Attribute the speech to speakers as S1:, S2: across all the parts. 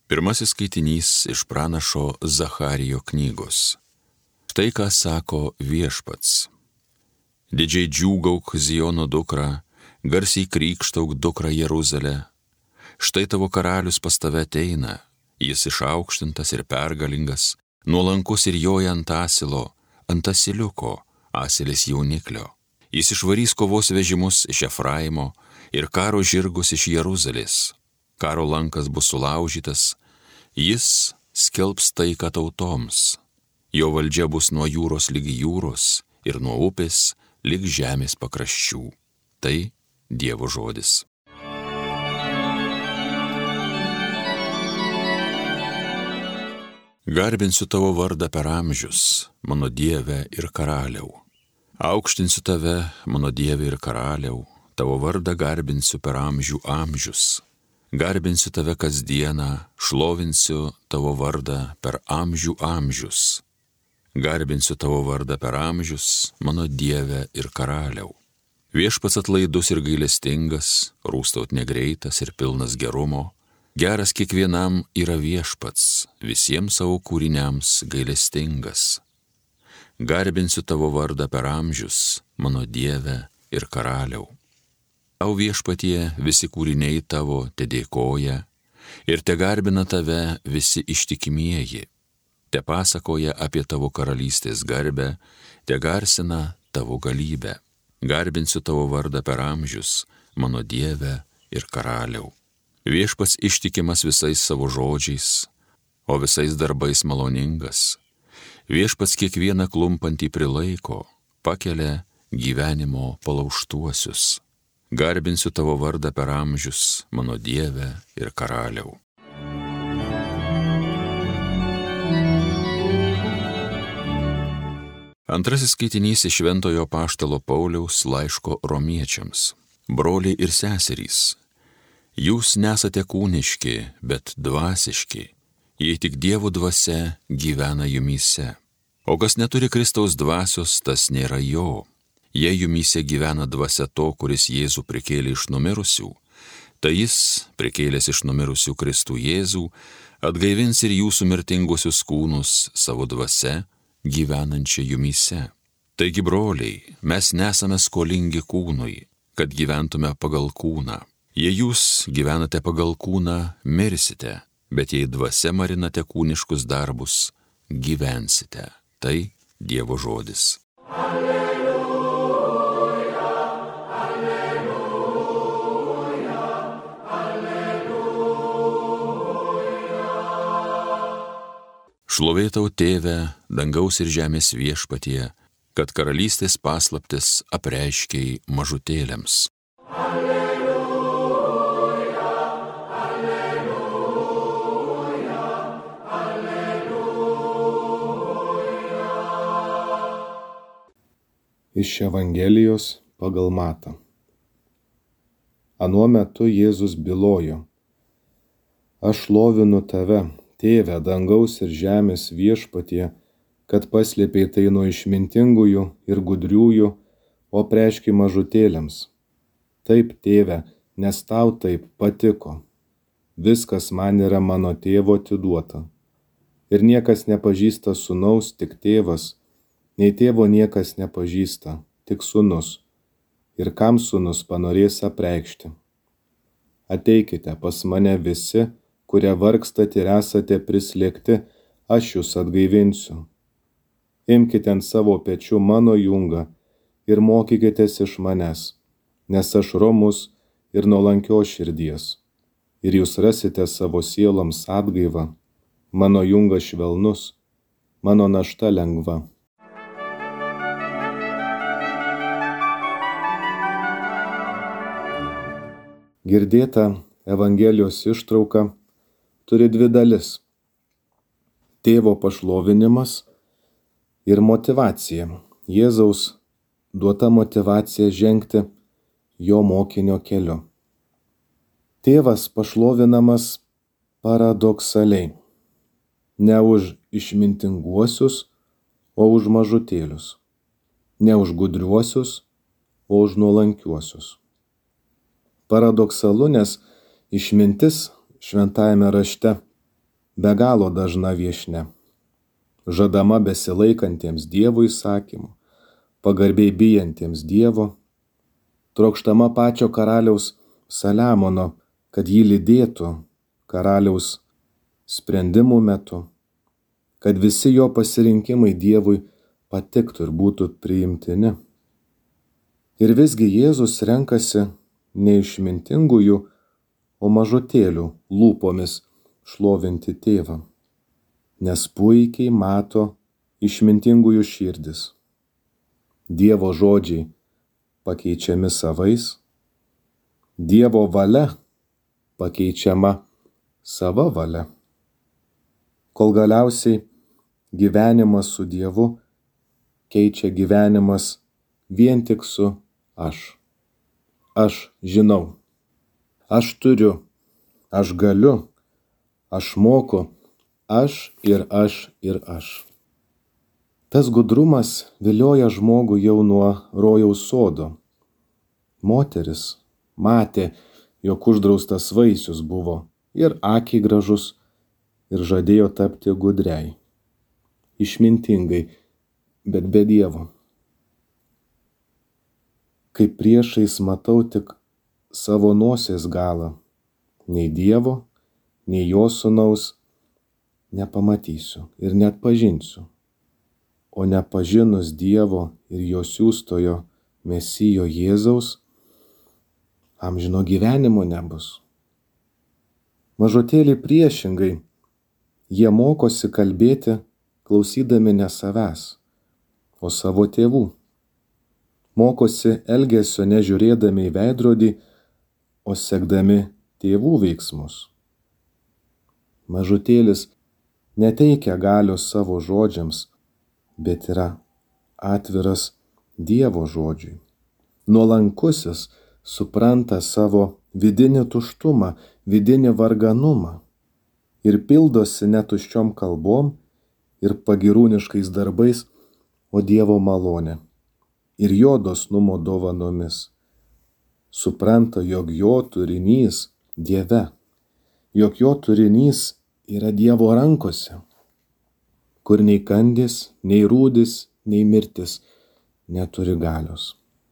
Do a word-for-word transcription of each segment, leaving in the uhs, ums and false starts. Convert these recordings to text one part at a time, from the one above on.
S1: Pirmasis skaitinys iš pranašo Zacharijo knygos. Štai ką sako Viešpats. Didžiai džiūgauk Ziono dukra, garsiai krykštauk dukra Jeruzalė. Štai tavo karalius pas tave ateina, jis išaukštintas ir pergalingas, nuolankus ir joja ant asilo, ant asiliuko, asilis jauniklio. Jis išvarys kovos vežimus iš Efraimo ir karo žirgus iš Jeruzalės. Karo lankas bus sulaužytas, jis skelbs taiką tautoms. Jo valdžia bus nuo jūros lyg jūros ir nuo upės lyg žemės pakraščių. Tai Dievo žodis. Garbinsiu tavo vardą per amžius, mano Dieve ir karaliau. Aukštinsiu tave, mano Dieve ir karaliau, tavo vardą garbinsiu per amžių amžius. Garbinsiu tave kasdieną, šlovinsiu tavo vardą per amžių amžius. Garbinsiu tavo vardą per amžius, mano Dieve ir karaliau. Viešpats atlaidus ir gailestingas, rūstaut negreitas ir pilnas gerumo. Geras kiekvienam yra Viešpats, visiems savo kūriniams gailestingas. Garbinsiu tavo vardą per amžius, mano Dieve ir karaliau. Tau Viešpatie visi kūriniai tavo te dėkoja ir te garbina tave visi ištikimieji. Te pasakoja apie tavo karalystės garbę, te garsina tavo galybę. Garbinsiu tavo vardą per amžius, mano Dieve ir karaliau. Viešpats ištikimas visais savo žodžiais, o visais darbais maloningas. Viešpats kiekvieną klumpantį prilaiko, pakelia gyvenimo palaužtuosius. Garbinsiu tavo vardą per amžius, mano Dieve ir karaliau. Antrasis skaitinys iš Šventojo Apaštalo Pauliaus laiško Romiečiams. Broliai ir seserys, jūs nesate kūniški, bet dvasiški, jei tik Dievo dvasia gyvena jumyse. O kas neturi Kristaus dvasios, tas nėra jo. Jei jumyse gyvena dvasia to, kuris Jėzų prikėlė iš numirusių, tai jis, prikėlęs iš numirusių Kristų Jėzų, atgaivins ir jūsų mirtinguosius kūnus savo dvasia, gyvenančią jumyse. Taigi, broliai, mes nesame skolingi kūnui, kad gyventume pagal kūną. Jei jūs gyvenate pagal kūną, mirsite, bet jei dvasia marinate kūniškus darbus, gyvensite. Tai Dievo žodis. Šlovė tau, Tėve, dangaus ir žemės Viešpatie, kad karalystės paslaptis apreiškei mažutėliams.
S2: Alleluja, alleluja, alleluja. Iš Evangelijos pagal Matą. Anuo metu Jėzus bylojo: Aš šlovinu tave, Tėve, dangaus ir žemės Viešpatie, kad paslėpei tai nuo išmintingųjų ir gudriųjų, o preiškei mažutėliams. Taip, Tėve, nes tau taip patiko. Viskas man yra mano Tėvo atiduota. Ir niekas nepažįsta sūnaus, tik Tėvas, nei Tėvo niekas nepažįsta, tik sūnus. Ir kam sūnus panorės apreikšti. Ateikite pas mane visi, kurie vargstat ir esate prislėgti, aš jūs atgaivinsiu. Imkite ant savo pečių mano jungą ir mokykitės iš manęs, nes aš romus ir nuolankios širdies. Ir jūs rasite savo sieloms atgaivą, mano jungas švelnus, mano našta lengva. Girdėta Evangelijos ištrauka turi dvi dalis – Tėvo pašlovinimas ir motyvacija, Jėzaus duota motyvacija žengti jo mokinio keliu. Tėvas pašlovinamas paradoksaliai, ne už išmintinguosius, o už mažutėlius, ne už gudriuosius, o už nuolankiuosius. Paradoksalu, nes išmintis šventajame rašte be galo dažna viešnia, žadama besilaikantiems Dievo įsakymų, pagarbiai bijantiems Dievo, trokštama pačio karaliaus Saliamono, kad jį lydėtų karaliaus sprendimų metu, kad visi jo pasirinkimai Dievui patiktų ir būtų priimtini. Ir visgi Jėzus renkasi ne išmintingųjų, o mažutėlių lūpomis šlovinti tėvą, nes puikiai mato išmintingųjų širdis. Dievo žodžiai pakeičiami savais, Dievo valia pakeičiama sava valia, kol galiausiai gyvenimas su Dievu keičia gyvenimas vien tik su aš. Aš žinau, aš turiu, aš galiu, aš moku, aš ir aš ir aš. Tas gudrumas vilioja žmogų jau nuo rojaus sodo. Moteris matė, jog uždraustas vaisius buvo ir akiai gražus, ir žadėjo tapti gudriai, išmintingai, bet be Dievo. Kaip priešais matau tik savo nosies galą, nei Dievo, nei jo sūnaus nepamatysiu ir net pažinsiu, o nepažinus Dievo ir jo siųstojo Mesijo Jėzaus, amžino gyvenimo nebus. Mažutėliai priešingai, jie mokosi kalbėti klausydami ne savęs, o savo tėvų. Mokosi elgesio nežiūrėdami į veidrodį, o sekdami tėvų veiksmus. Mažutėlis neteikia galios savo žodžiams, bet yra atviras Dievo žodžiui. Nuolankusis supranta savo vidinį tuštumą, vidinį varganumą ir pildosi netuščiom kalbom ir pagirūniškais darbais, o Dievo malonė ir jo dosnumo dovanomis. Supranta, jog jo turinys Dieve, jog jo turinys yra Dievo rankose, kur nei kandis, nei rūdis, nei mirtis neturi galios.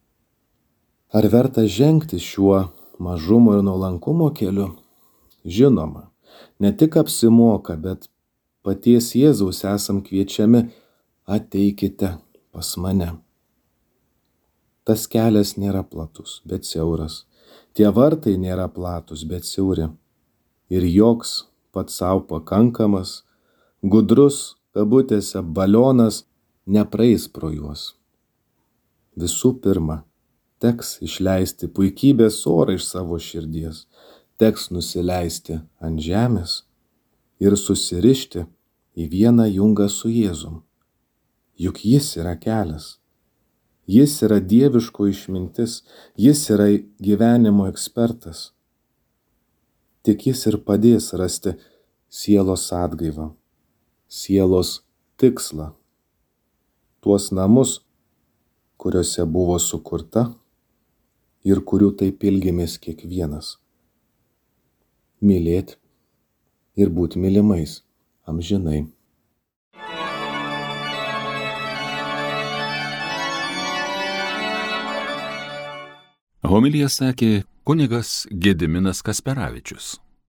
S2: Ar verta žengti šiuo mažumo ir nuolankumo keliu? Žinoma, ne tik apsimoka, bet paties Jėzaus esam kviečiami: ateikite pas mane. Tas kelias nėra platus, bet siauras. Tie vartai nėra platus, bet siauri. Ir joks pats savo pakankamas, gudrus, kabutėse, balionas nepraeis pro juos. Visų pirma, teks išleisti puikybės orą iš savo širdies, teks nusileisti ant žemės ir susirišti į vieną jungą su Jėzum. Juk jis yra kelias. Jis yra dieviško išmintis, jis yra gyvenimo ekspertas. Tik jis ir padės rasti sielos atgaivą, sielos tikslą, tuos namus, kuriuose buvo sukurta ir kurių taip ilgimės kiekvienas. Mylėti ir būti mylimais amžinai.
S1: Homiliją sakė kunigas Gediminas Kasperavičius.